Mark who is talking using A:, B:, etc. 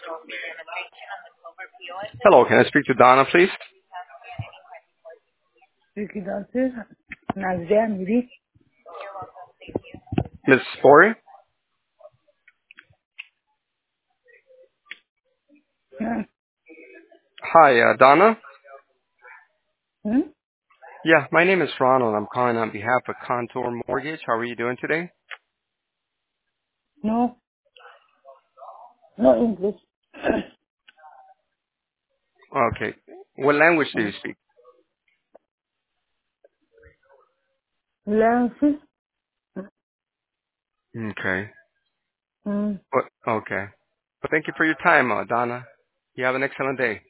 A: Hello, can I speak to Donna, please?
B: Entonces, Nazria, mire,
A: Ms. Spory?
B: ah,
A: Hi, Donna?
B: ¿hmm?
A: Yeah, my name is Ronald. I'm calling on behalf of Contour Mortgage. How are you doing today?
B: No, no English.
A: Okay. What language do you speak?
B: Lances,
A: Okay.
B: mm,
A: Okay. Well, thank you for your time, Donna. You have an excellent day.